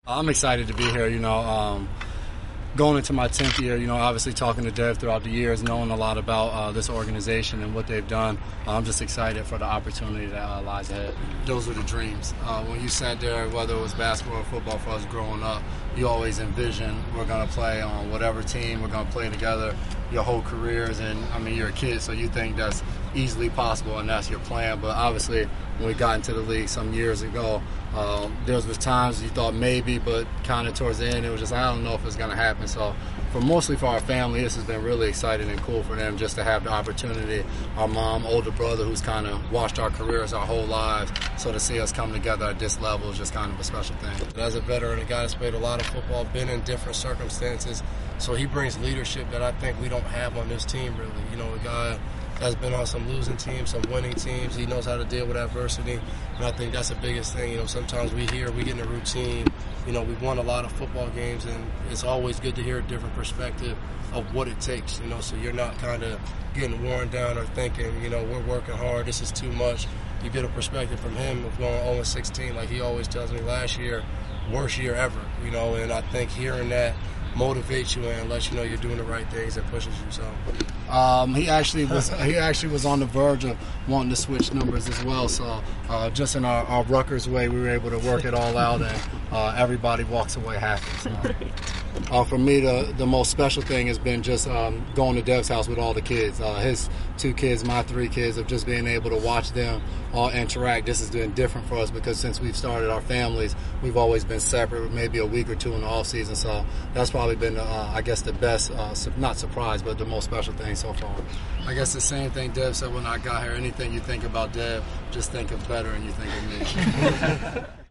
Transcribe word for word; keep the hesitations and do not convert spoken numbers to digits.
I'm excited to be here, you know, um, going into my tenth year, you know, obviously talking to Dev throughout the years, knowing a lot about uh, this organization and what they've done. Uh, I'm just excited for the opportunity that uh, lies ahead. Those were the dreams. Uh, when you sat there, whether it was basketball or football for us growing up, you always envision we're going to play on whatever team, we're going to play together your whole careers. And, I mean, you're a kid, so you think that's easily possible and that's your plan. But obviously, when we got into the league some years ago, uh, there was times you thought maybe, but kind of towards the end, it was just, I don't know if it's going to happen. So for mostly for our family, this has been really exciting and cool for them just to have the opportunity. Our mom, older brother, who's kind of watched our careers our whole lives, so to see us come together at this level is just kind of a special thing. As a veteran, a guy that's played a lot of football, been in different circumstances, so he brings leadership that I think we don't have on this team, really. You know, a guy that's been on some losing teams, some winning teams. He knows how to deal with adversity, and I think that's the biggest thing. You know, sometimes we hear, we get in a routine. You know, we've won a lot of football games, and it's always good to hear a different perspective of what it takes, you know, so you're not kind of getting worn down or thinking, you know, we're working hard, this is too much. You get a perspective from him of going oh and sixteen, like he always tells me last year, worst year ever, you know, and I think hearing that motivates you and lets you know you're doing the right things and pushes you. So um, he actually was he actually was on the verge of wanting to switch numbers as well. So uh, just in our, our Rutgers way, we were able to work it all out, and uh, everybody walks away happy. So. Uh, for me, the, the most special thing has been just um, going to Dev's house with all the kids. Uh, his two kids, my three kids, of just being able to watch them all interact. This has been different for us because since we've started our families, we've always been separate, maybe a week or two in the off season. So that's probably been, uh, I guess, the best, uh, not surprise, but the most special thing so far. I guess the same thing Dev said when I got here. Anything you think about Dev, just think of better and you think of me.